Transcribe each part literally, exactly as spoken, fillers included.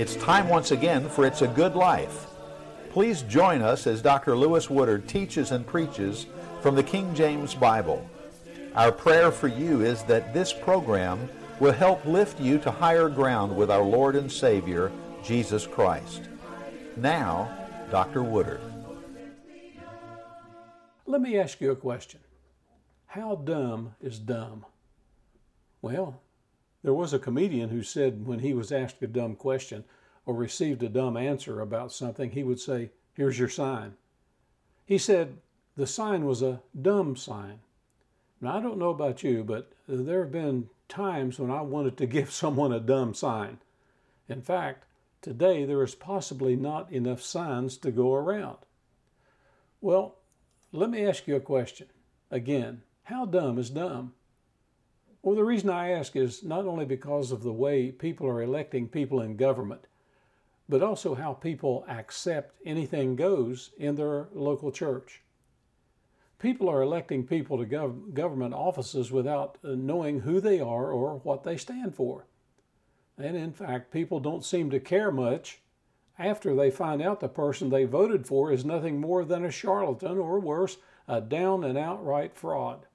It's time once again for It's a Good Life. Please join us as Doctor Lewis Woodard teaches and preaches from the King James Bible. Our prayer for you is that this program will help lift you to higher ground with our Lord and Savior, Jesus Christ. Now, Doctor Woodard. Let me ask you a question. How dumb is dumb? Well, there was a comedian who said when he was asked a dumb question or received a dumb answer about something, he would say, "Here's your sign." He said the sign was a dumb sign. Now, I don't know about you, but there have been times when I wanted to give someone a dumb sign. In fact, today there is possibly not enough signs to go around. Well, let me ask you a question. Again, how dumb is dumb? Well, the reason I ask is not only because of the way people are electing people in government, but also how people accept anything goes in their local church. People are electing people to gov- government offices without knowing who they are or what they stand for. And in fact, people don't seem to care much after they find out the person they voted for is nothing more than a charlatan or worse, a down and outright fraud.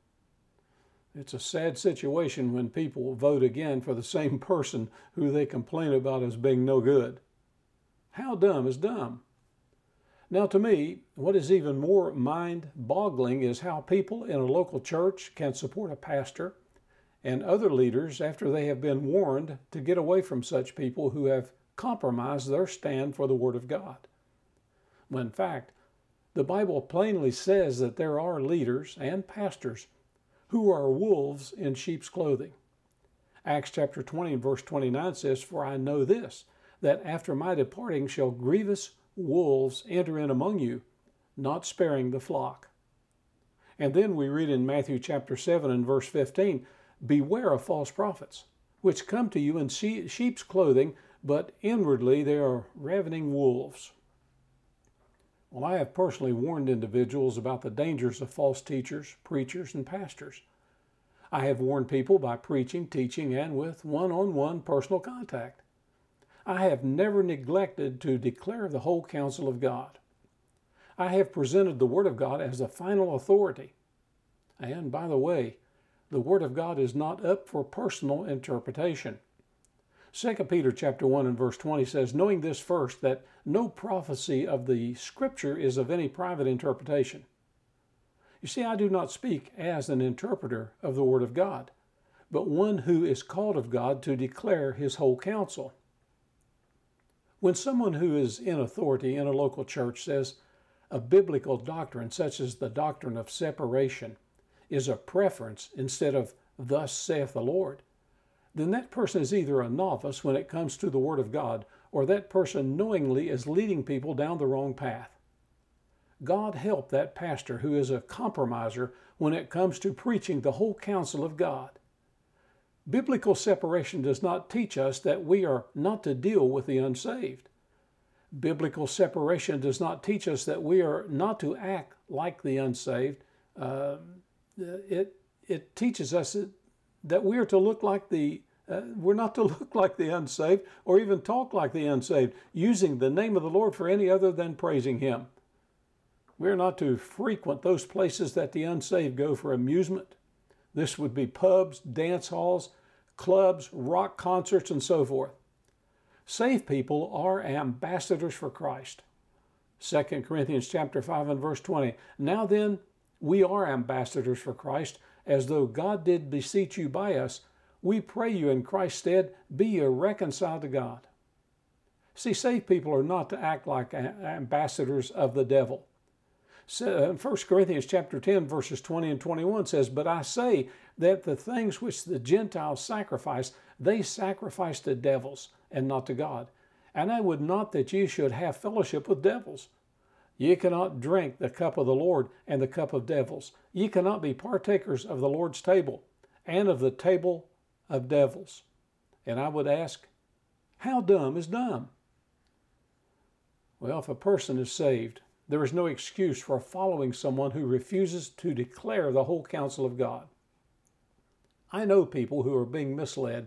It's a sad situation when people vote again for the same person who they complain about as being no good. How dumb is dumb? Now, to me, what is even more mind-boggling is how people in a local church can support a pastor and other leaders after they have been warned to get away from such people who have compromised their stand for the Word of God. When in fact, the Bible plainly says that there are leaders and pastors who are wolves in sheep's clothing. Acts chapter twenty and verse twenty-nine says, "For I know this, that after my departing shall grievous wolves enter in among you, not sparing the flock." And then we read in Matthew chapter seven and verse fifteen, "Beware of false prophets, which come to you in sheep's clothing, but inwardly they are ravening wolves." Well, I have personally warned individuals about the dangers of false teachers, preachers, and pastors. I have warned people by preaching, teaching, and with one-on-one personal contact. I have never neglected to declare the whole counsel of God. I have presented the Word of God as the final authority. And by the way, the Word of God is not up for personal interpretation. Second Peter chapter one and verse twenty says, "Knowing this first, that no prophecy of the Scripture is of any private interpretation." You see, I do not speak as an interpreter of the Word of God, but one who is called of God to declare His whole counsel. When someone who is in authority in a local church says a biblical doctrine, such as the doctrine of separation, is a preference instead of "Thus saith the Lord," then that person is either a novice when it comes to the Word of God, or that person knowingly is leading people down the wrong path. God help that pastor who is a compromiser when it comes to preaching the whole counsel of God. Biblical separation does not teach us that we are not to deal with the unsaved. Biblical separation does not teach us that we are not to act like the unsaved. Uh, it, it teaches us that, that we are to look like the Uh, we're not to look like the unsaved or even talk like the unsaved, using the name of the Lord for any other than praising Him. We're not to frequent those places that the unsaved go for amusement. This would be pubs, dance halls, clubs, rock concerts, and so forth. Saved people are ambassadors for Christ. Second Corinthians chapter five and verse twenty. "Now then, we are ambassadors for Christ, as though God did beseech you by us. We pray you in Christ's stead, be ye reconciled to God." See, saved people are not to act like ambassadors of the devil. So, First Corinthians chapter ten, verses twenty and twenty-one says, "But I say that the things which the Gentiles sacrifice, they sacrifice to devils, and not to God. And I would not that ye should have fellowship with devils. Ye cannot drink the cup of the Lord and the cup of devils. Ye cannot be partakers of the Lord's table and of the table of devils." And I would ask, how dumb is dumb? Well, if a person is saved, there is no excuse for following someone who refuses to declare the whole counsel of God. I know people who are being misled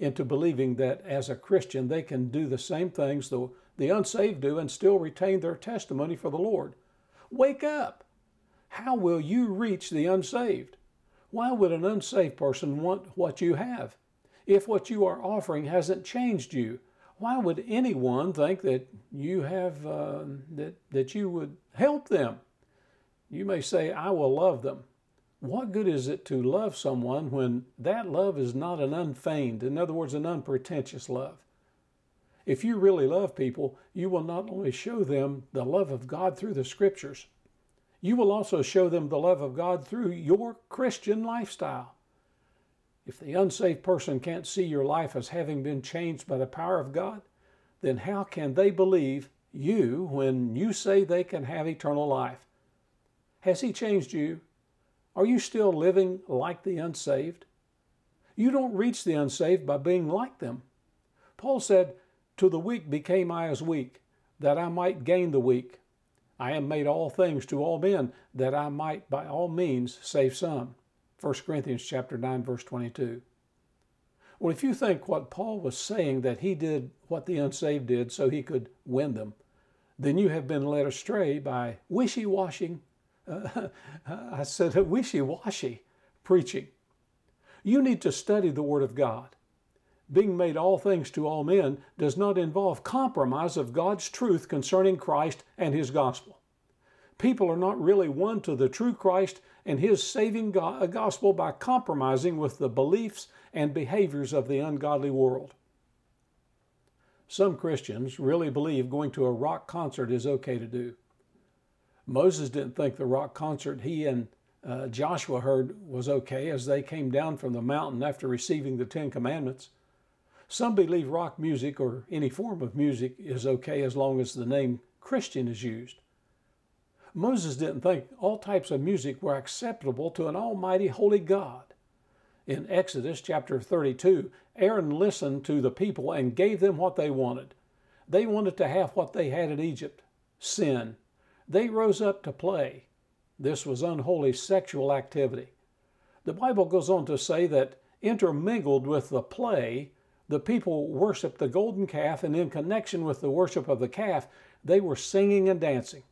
into believing that as a Christian they can do the same things the, the unsaved do and still retain their testimony for the Lord. Wake up! How will you reach the unsaved? Why would an unsaved person want what you have? If what you are offering hasn't changed you, why would anyone think that you have uh, that that you would help them? You may say, "I will love them." What good is it to love someone when that love is not an unfeigned, in other words, an unpretentious love? If you really love people, you will not only show them the love of God through the Scriptures, you will also show them the love of God through your Christian lifestyle. If the unsaved person can't see your life as having been changed by the power of God, then how can they believe you when you say they can have eternal life? Has He changed you? Are you still living like the unsaved? You don't reach the unsaved by being like them. Paul said, "To the weak became I as weak, that I might gain the weak. I am made all things to all men, that I might by all means save some." First Corinthians chapter nine, verse twenty-two. Well, if you think what Paul was saying, that he did what the unsaved did so he could win them, then you have been led astray by wishy-washy, uh, I said wishy-washy preaching. You need to study the Word of God. Being made all things to all men does not involve compromise of God's truth concerning Christ and His gospel. People are not really won to the true Christ and His saving gospel by compromising with the beliefs and behaviors of the ungodly world. Some Christians really believe going to a rock concert is okay to do. Moses didn't think the rock concert he and uh, Joshua heard was okay as they came down from the mountain after receiving the Ten Commandments. Some believe rock music or any form of music is okay as long as the name Christian is used. Moses didn't think all types of music were acceptable to an almighty holy God. In Exodus chapter thirty-two, Aaron listened to the people and gave them what they wanted. They wanted to have what they had in Egypt, sin. They rose up to play. This was unholy sexual activity. The Bible goes on to say that intermingled with the play, the people worshiped the golden calf, and in connection with the worship of the calf, they were singing and dancing.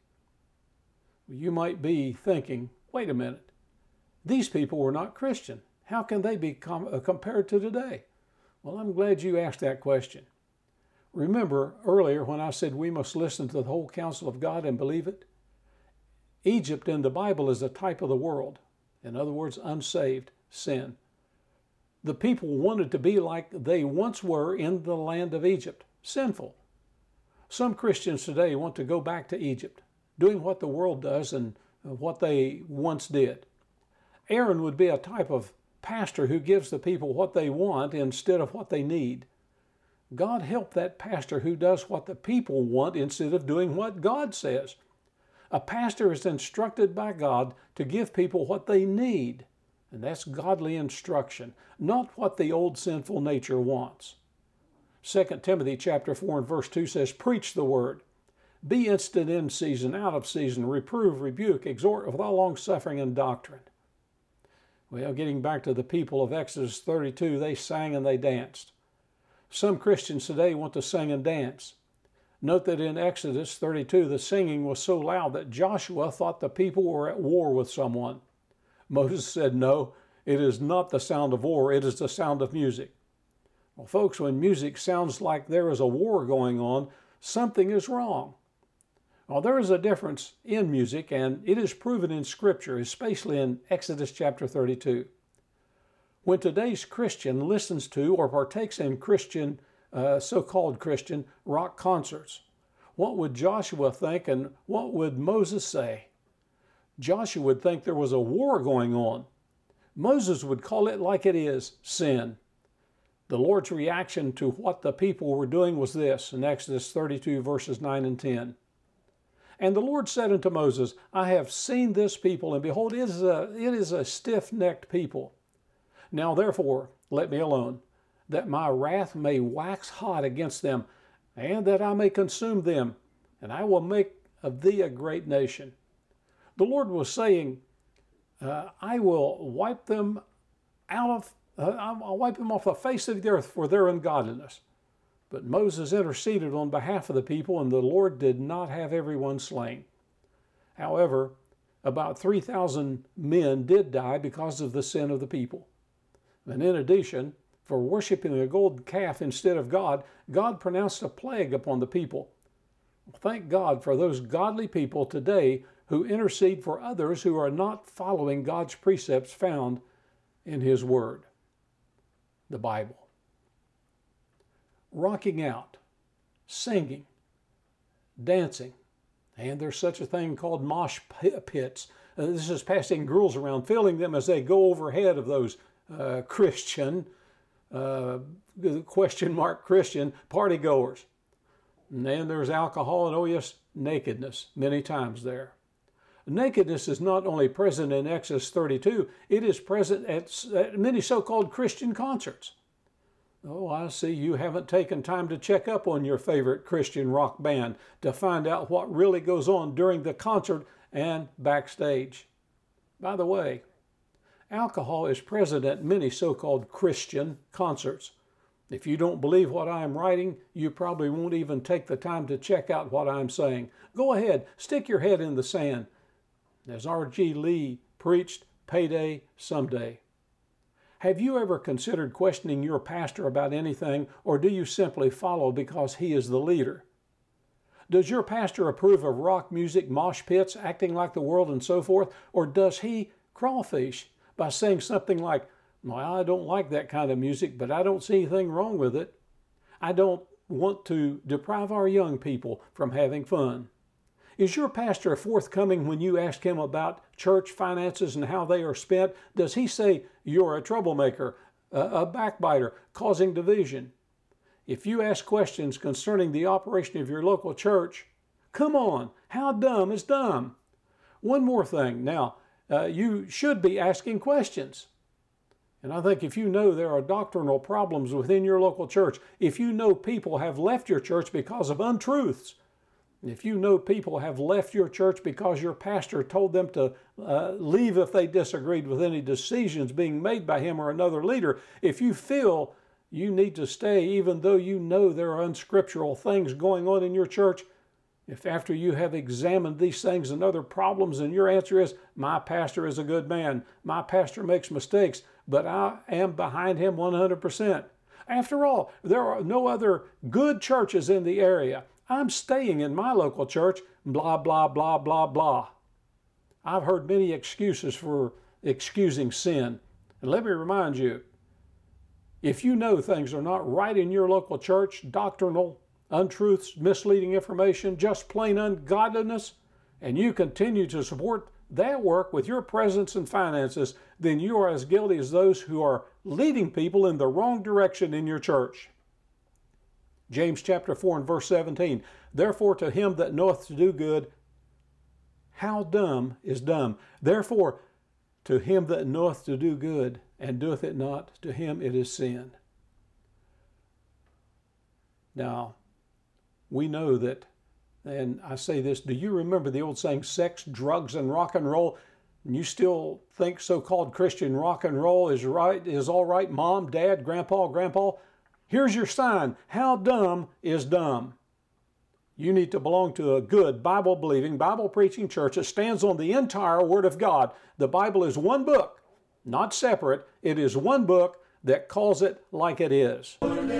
You might be thinking, wait a minute, these people were not Christian. How can they be com- uh, compared to today? Well, I'm glad you asked that question. Remember earlier when I said we must listen to the whole counsel of God and believe it? Egypt in the Bible is a type of the world. In other words, unsaved, sin. The people wanted to be like they once were in the land of Egypt, sinful. Some Christians today want to go back to Egypt, doing what the world does and what they once did. Aaron would be a type of pastor who gives the people what they want instead of what they need. God help that pastor who does what the people want instead of doing what God says. A pastor is instructed by God to give people what they need, and that's godly instruction, not what the old sinful nature wants. Second Timothy chapter four and verse two says, "Preach the word. Be instant in season, out of season, reprove, rebuke, exhort with all long suffering and doctrine." Well, getting back to the people of Exodus thirty-two, they sang and they danced. Some Christians today want to sing and dance. Note that in Exodus thirty-two, the singing was so loud that Joshua thought the people were at war with someone. Moses said, "No, it is not the sound of war, it is the sound of music." Well, folks, when music sounds like there is a war going on, something is wrong. Well, there is a difference in music, and it is proven in Scripture, especially in Exodus chapter thirty-two. When today's Christian listens to or partakes in Christian, uh, so-called Christian, rock concerts, what would Joshua think and what would Moses say? Joshua would think there was a war going on. Moses would call it like it is, sin. The Lord's reaction to what the people were doing was this, in Exodus thirty-two, verses nine and ten. "And the Lord said unto Moses, I have seen this people, and behold, it is a, it is a stiff-necked people. Now therefore, let me alone, that my wrath may wax hot against them, and that I may consume them, and I will make of thee a great nation." The Lord was saying, uh, I will wipe them out of Uh, I'll wipe them off the face of the earth for their ungodliness. But Moses interceded on behalf of the people, and the Lord did not have everyone slain. However, about three thousand men did die because of the sin of the people. And in addition, for worshiping a golden calf instead of God, God pronounced a plague upon the people. Thank God for those godly people today who intercede for others who are not following God's precepts found in His Word, the Bible. Rocking out, singing, dancing, and there's such a thing called mosh pits. Uh, this is passing girls around, filling them as they go overhead of those uh, Christian, uh, question mark Christian party goers. And then there's alcohol and, oh yes, nakedness many times there. Nakedness is not only present in Exodus thirty-two, it is present at, at many so-called Christian concerts. Oh, I see you haven't taken time to check up on your favorite Christian rock band to find out what really goes on during the concert and backstage. By the way, alcohol is present at many so-called Christian concerts. If you don't believe what I am writing, you probably won't even take the time to check out what I'm saying. Go ahead, stick your head in the sand. As R G Lee preached, payday someday. Have you ever considered questioning your pastor about anything, or do you simply follow because he is the leader? Does your pastor approve of rock music, mosh pits, acting like the world, and so forth, or does he crawfish by saying something like, well, I don't like that kind of music, but I don't see anything wrong with it. I don't want to deprive our young people from having fun. Is your pastor forthcoming when you ask him about church finances and how they are spent? Does he say you're a troublemaker, a backbiter, causing division? If you ask questions concerning the operation of your local church, come on, how dumb is dumb? One more thing. Now, uh, you should be asking questions. And I think if you know there are doctrinal problems within your local church, if you know people have left your church because of untruths, if you know people have left your church because your pastor told them to uh, leave if they disagreed with any decisions being made by him or another leader, if you feel you need to stay even though you know there are unscriptural things going on in your church, if after you have examined these things and other problems and your answer is, my pastor is a good man, my pastor makes mistakes, but I am behind him one hundred percent. After all, there are no other good churches in the area. I'm staying in my local church, blah, blah, blah, blah, blah. I've heard many excuses for excusing sin. And let me remind you, if you know things are not right in your local church, doctrinal untruths, misleading information, just plain ungodliness, and you continue to support that work with your presence and finances, then you are as guilty as those who are leading people in the wrong direction in your church. James chapter four and verse seventeen, therefore to him that knoweth to do good, how dumb is dumb. Therefore to him that knoweth to do good, and doeth it not, to him it is sin. Now, we know that, and I say this, do you remember the old saying, sex, drugs, and rock and roll? And you still think so-called Christian rock and roll is right, is all right, mom, dad, grandpa, grandpa? Here's your sign. How dumb is dumb? You need to belong to a good Bible-believing, Bible-preaching church that stands on the entire Word of God. The Bible is one book, not separate. It is one book that calls it like it is.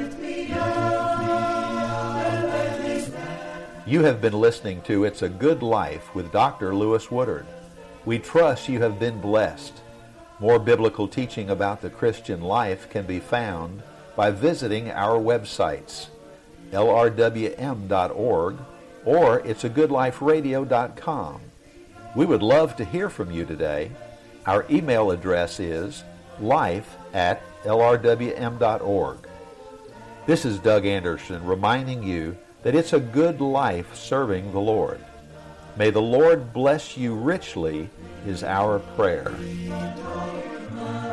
You have been listening to It's a Good Life with Doctor Lewis Woodard. We trust you have been blessed. More biblical teaching about the Christian life can be found by visiting our websites, L R W M dot org or it's a good life radio dot com. We would love to hear from you today. Our email address is life at L R W M dot org. This is Doug Anderson reminding you that it's a good life serving the Lord. May the Lord bless you richly is our prayer.